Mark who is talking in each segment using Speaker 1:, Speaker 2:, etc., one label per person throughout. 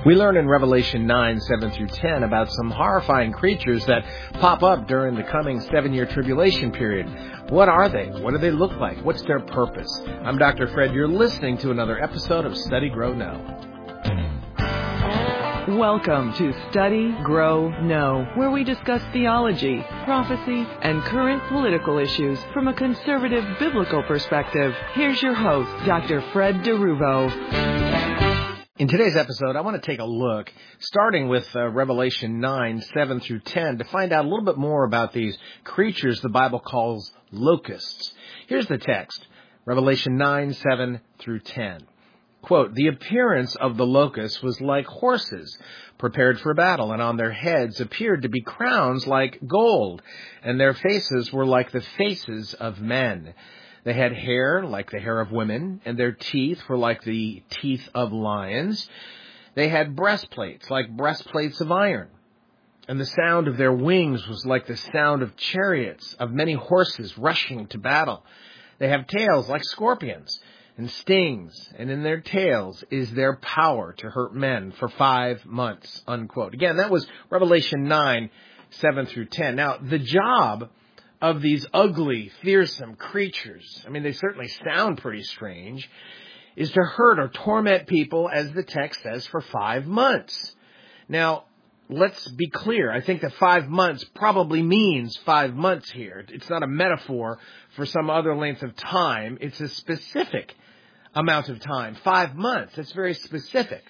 Speaker 1: We learn in Revelation 9, 7 through 10 about some horrifying creatures that pop up during the coming 7-year tribulation period. What are they? What do they look like? What's their purpose? I'm Dr. Fred. You're listening to another episode of Study, Grow, Know.
Speaker 2: Welcome to Study, Grow, Know, where we discuss theology, prophecy, and current political issues from a conservative biblical perspective. Here's your host, Dr. Fred DeRuvo.
Speaker 1: In today's episode, I want to take a look, starting with Revelation 9, 7 through 10, to find out a little bit more about these creatures the Bible calls locusts. Here's the text, Revelation 9, 7 through 10. Quote, "The appearance of the locusts was like horses prepared for battle, and on their heads appeared to be crowns like gold, and their faces were like the faces of men. They had hair like the hair of women, and their teeth were like the teeth of lions. They had breastplates like breastplates of iron, and the sound of their wings was like the sound of chariots, of many horses rushing to battle. They have tails like scorpions, and stings, and in their tails is their power to hurt men for 5 months," unquote. Again, that was Revelation 9, 7 through 10. Now, the job of these ugly, fearsome creatures, I mean, they certainly sound pretty strange, is to hurt or torment people, as the text says, for 5 months. Now, let's be clear. I think that 5 months probably means 5 months here. It's not a metaphor for some other length of time. It's a specific amount of time. 5 months. That's very specific.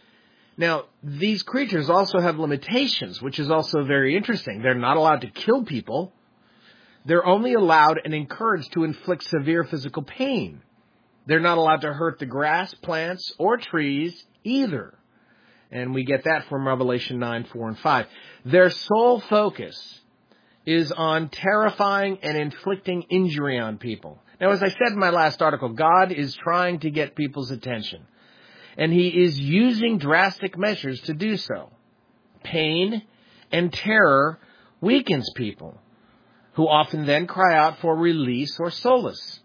Speaker 1: Now, these creatures also have limitations, which is also very interesting. They're not allowed to kill people. They're only allowed and encouraged to inflict severe physical pain. They're not allowed to hurt the grass, plants, or trees either. And we get that from Revelation 9, 4, and 5. Their sole focus is on terrifying and inflicting injury on people. Now, as I said in my last article, God is trying to get people's attention, and He is using drastic measures to do so. Pain and terror weakens people, who often then cry out for release or solace.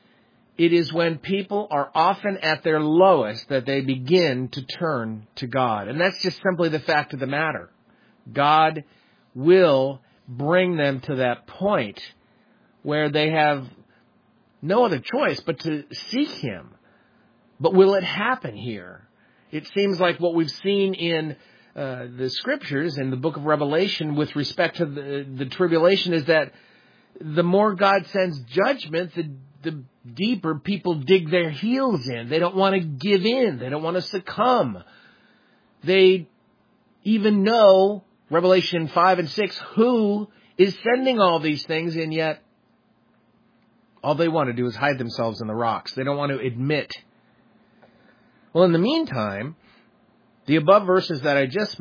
Speaker 1: It is when people are often at their lowest that they begin to turn to God. And that's just simply the fact of the matter. God will bring them to that point where they have no other choice but to seek Him. But will it happen here? It seems like what we've seen in the Scriptures in the book of Revelation with respect to the tribulation is that the more God sends judgment, the deeper people dig their heels in. They don't want to give in. They don't want to succumb. They even know, Revelation 5 and 6, who is sending all these things, and yet all they want to do is hide themselves in the rocks. They don't want to admit. Well, in the meantime, the above verses that I just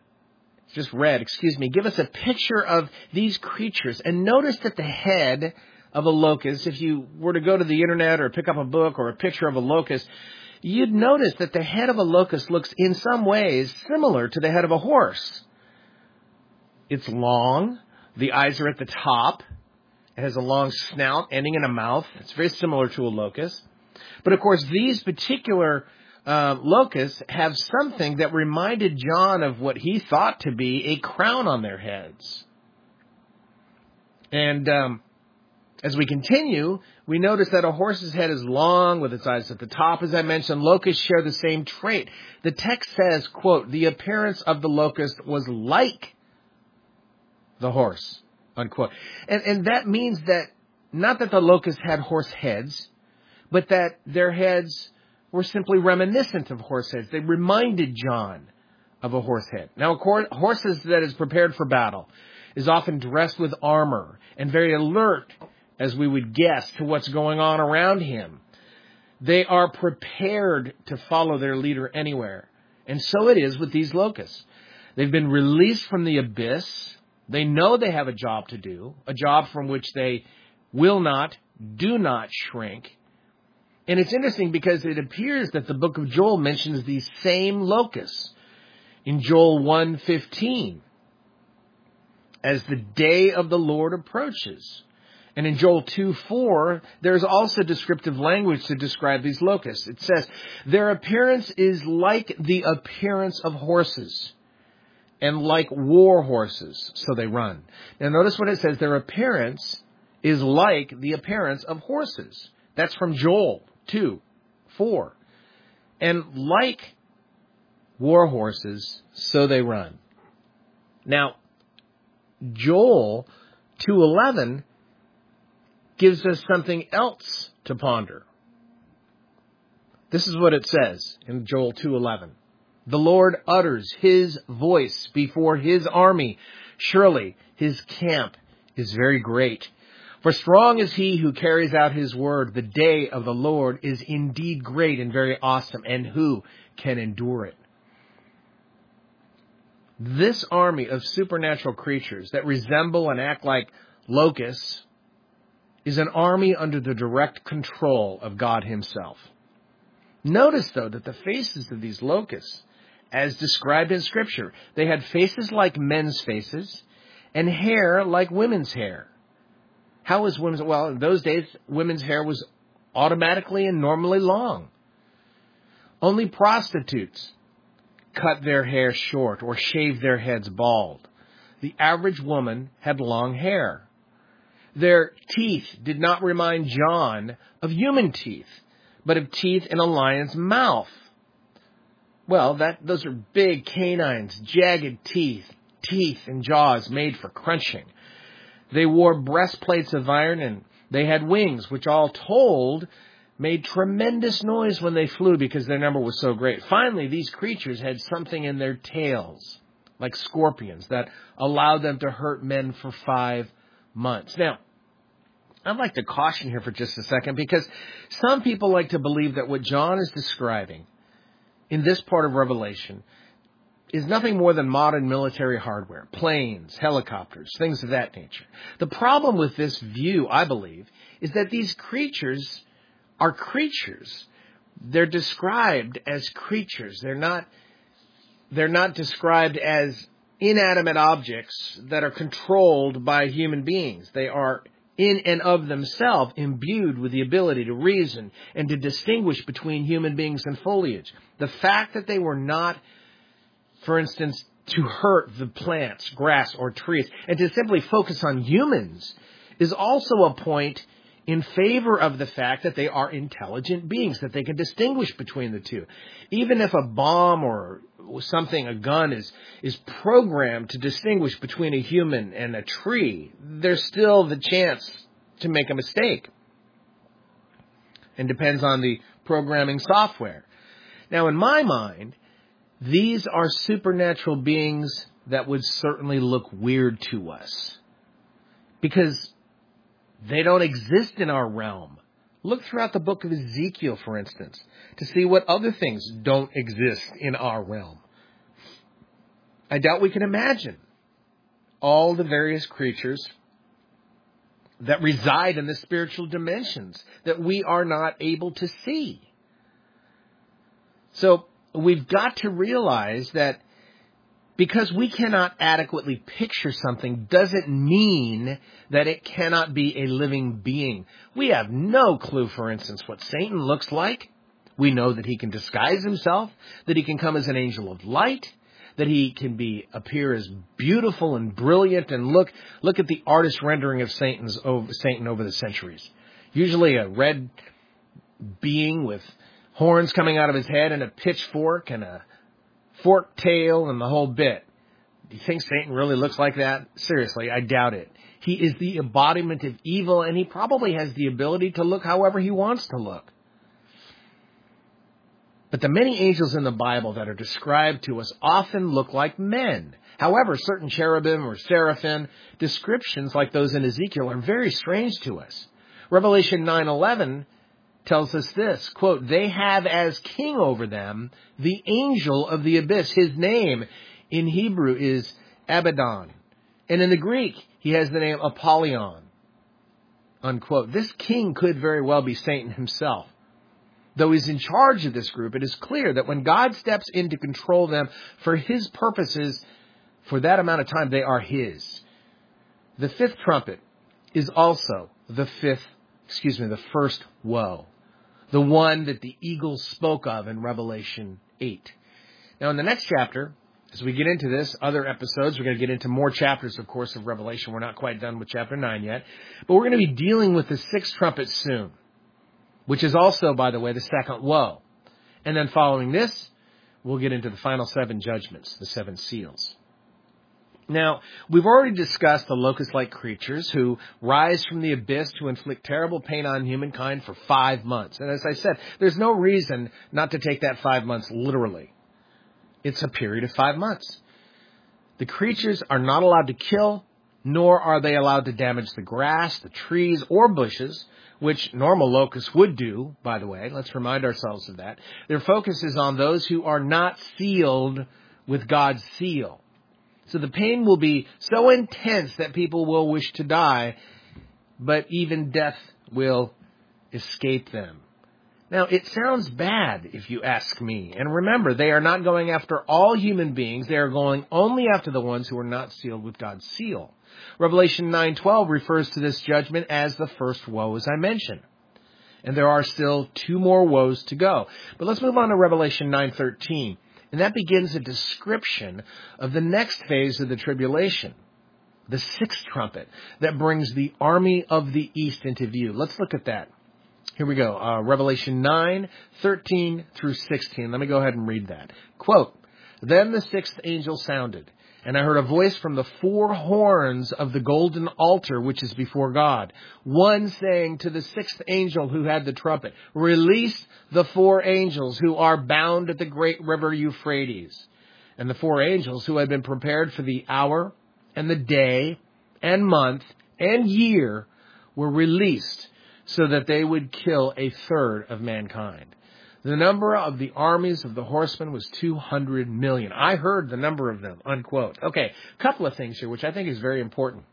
Speaker 1: read, give us a picture of these creatures. And notice that the head of a locust, if you were to go to the internet or pick up a book or a picture of a locust, you'd notice that the head of a locust looks in some ways similar to the head of a horse. It's long. The eyes are at the top. It has a long snout ending in a mouth. It's very similar to a locust. But of course, these particular locusts have something that reminded John of what he thought to be a crown on their heads. And as we continue, we notice that a horse's head is long with its eyes at the top. As I mentioned, locusts share the same trait. The text says, quote, "The appearance of the locust was like the horse," unquote. And that means that not that the locusts had horse heads, but that their heads were simply reminiscent of horse heads. They reminded John of a horse head. Now, of course, horses that is prepared for battle is often dressed with armor and very alert, as we would guess, to what's going on around him. They are prepared to follow their leader anywhere. And so it is with these locusts. They've been released from the abyss. They know they have a job to do, a job from which they will not, do not shrink. And it's interesting because it appears that the book of Joel mentions these same locusts in Joel 1:15 as the day of the Lord approaches. And in Joel 2:4, there's also descriptive language to describe these locusts. It says, their appearance is like the appearance of horses, and like war horses, so they run. Now notice what it says, their appearance is like the appearance of horses. That's from Joel 2:4. And like war horses, so they run. Now, Joel 2:11 gives us something else to ponder. This is what it says in Joel 2:11. The Lord utters his voice before his army. Surely his camp is very great. For strong is he who carries out his word. The day of the Lord is indeed great and very awesome, and who can endure it? This army of supernatural creatures that resemble and act like locusts is an army under the direct control of God himself. Notice, though, that the faces of these locusts, as described in Scripture, they had faces like men's faces and hair like women's hair. How was women's? Well, in those days, women's hair was automatically and normally long. Only prostitutes cut their hair short or shaved their heads bald. The average woman had long hair. Their teeth did not remind John of human teeth, but of teeth in a lion's mouth. Well, those are big canines, jagged teeth and jaws made for crunching. They wore breastplates of iron, and they had wings, which all told made tremendous noise when they flew because their number was so great. Finally, these creatures had something in their tails, like scorpions, that allowed them to hurt men for 5 months. Now, I'd like to caution here for just a second, because some people like to believe that what John is describing in this part of Revelation is nothing more than modern military hardware, planes, helicopters, things of that nature. The problem with this view, I believe, is that these creatures are creatures. They're described as creatures. They're not described as inanimate objects that are controlled by human beings. They are in and of themselves imbued with the ability to reason and to distinguish between human beings and foliage. The fact that they were not, for instance, to hurt the plants, grass, or trees, and to simply focus on humans is also a point in favor of the fact that they are intelligent beings, that they can distinguish between the two. Even if a bomb or something, a gun, is programmed to distinguish between a human and a tree, there's still the chance to make a mistake. And depends on the programming software. Now, in my mind, these are supernatural beings that would certainly look weird to us, because they don't exist in our realm. Look throughout the book of Ezekiel, for instance, to see what other things don't exist in our realm. I doubt we can imagine all the various creatures that reside in the spiritual dimensions that we are not able to see. So we've got to realize that because we cannot adequately picture something doesn't mean that it cannot be a living being. We have no clue, for instance, what Satan looks like. We know that he can disguise himself, that he can come as an angel of light, that he can appear as beautiful and brilliant. And look at the artist rendering of Satan over the centuries. Usually a red being with horns coming out of his head and a pitchfork and a forked tail and the whole bit. Do you think Satan really looks like that? Seriously, I doubt it. He is the embodiment of evil, and he probably has the ability to look however he wants to look. But the many angels in the Bible that are described to us often look like men. However, certain cherubim or seraphim descriptions like those in Ezekiel are very strange to us. Revelation 9:11 tells us this, quote, they have as king over them the angel of the abyss. His name in Hebrew is Abaddon. And in the Greek, he has the name Apollyon, unquote. This king could very well be Satan himself. Though he's in charge of this group, it is clear that when God steps in to control them for his purposes, for that amount of time, they are his. The fifth trumpet is also the first woe, the one that the eagle spoke of in Revelation 8. Now, in the next chapter, as we get into this, other episodes, we're going to get into more chapters, of course, of Revelation. We're not quite done with chapter 9 yet, but we're going to be dealing with the sixth trumpet soon, which is also, by the way, the second woe. And then following this, we'll get into the final seven judgments, the seven seals. Now, we've already discussed the locust-like creatures who rise from the abyss to inflict terrible pain on humankind for 5 months. And as I said, there's no reason not to take that 5 months literally. It's a period of 5 months. The creatures are not allowed to kill, nor are they allowed to damage the grass, the trees, or bushes, which normal locusts would do, by the way. Let's remind ourselves of that. Their focus is on those who are not sealed with God's seal. So the pain will be so intense that people will wish to die, but even death will escape them. Now, it sounds bad if you ask me. And remember, they are not going after all human beings. They are going only after the ones who are not sealed with God's seal. Revelation 9:12 refers to this judgment as the first woe, as I mentioned. And there are still 2 more woes to go. But let's move on to Revelation 9:13. And that begins a description of the next phase of the tribulation, the sixth trumpet that brings the army of the east into view. Let's look at that. Here we go. Revelation 9:13 through 16. Let me go ahead and read that. Quote, "Then the sixth angel sounded, and I heard a voice from the 4 horns of the golden altar which is before God, one saying to the sixth angel who had the trumpet, 'Release the 4 angels who are bound at the great river Euphrates.' And the 4 angels who had been prepared for the hour and the day and month and year were released so that they would kill 1/3 of mankind. The number of the armies of the horsemen was 200 million. I heard the number of them," unquote. Okay, a couple of things here, which I think is very important.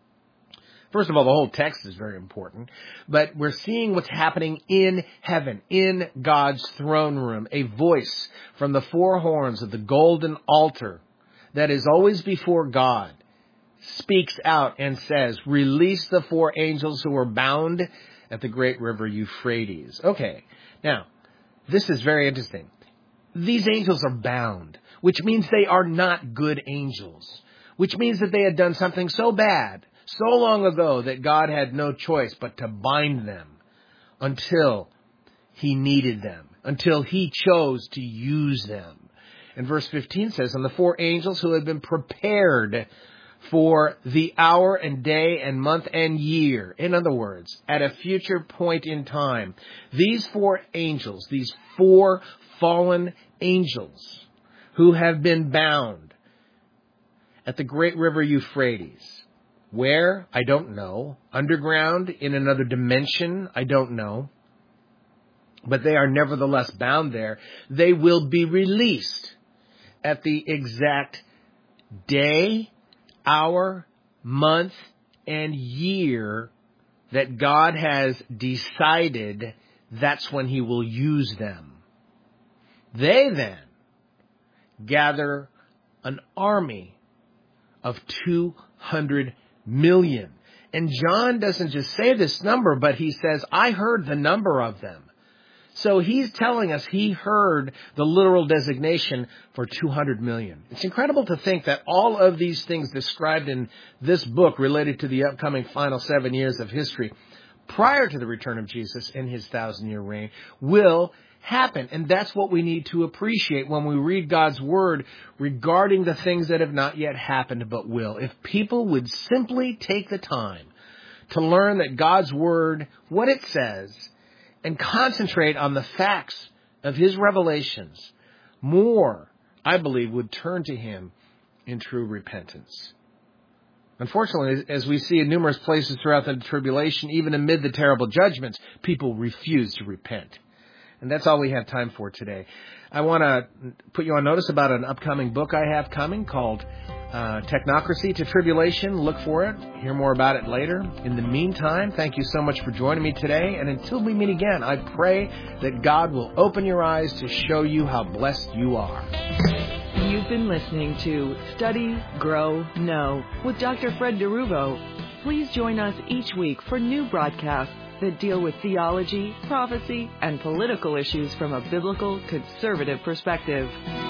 Speaker 1: First of all, the whole text is very important, but we're seeing what's happening in heaven, in God's throne room. A voice from the 4 horns of the golden altar that is always before God speaks out and says, "Release the 4 angels who are bound at the great river Euphrates." Okay, now, this is very interesting. These angels are bound, which means they are not good angels, which means that they had done something so bad, so long ago, that God had no choice but to bind them until He needed them, until He chose to use them. And verse 15 says, "And the 4 angels who had been prepared for the hour and day and month and year," in other words, at a future point in time, these 4 angels, these 4 fallen angels who have been bound at the great river Euphrates. Where? I don't know. Underground, in another dimension? I don't know. But they are nevertheless bound there. They will be released at the exact day, hour, month, and year that God has decided that's when He will use them. They then gather an army of 200 million. And John doesn't just say this number, but he says, "I heard the number of them." So he's telling us he heard the literal designation for 200 million. It's incredible to think that all of these things described in this book related to the upcoming final 7 years of history prior to the return of Jesus in His 1,000-year reign will happen. And that's what we need to appreciate when we read God's Word regarding the things that have not yet happened but will. If people would simply take the time to learn that God's Word, what it says, and concentrate on the facts of His revelations, more, I believe, would turn to Him in true repentance. Unfortunately, as we see in numerous places throughout the tribulation, even amid the terrible judgments, people refuse to repent. And that's all we have time for today. I want to put you on notice about an upcoming book I have coming called Technocracy to Tribulation. Look for it. Hear more about it later. In the meantime, thank you so much for joining me today. And until we meet again, I pray that God will open your eyes to show you how blessed you are.
Speaker 2: You've been listening to Study, Grow, Know with Dr. Fred DeRuvo. Please join us each week for new broadcasts that deal with theology, prophecy, and political issues from a biblical conservative perspective.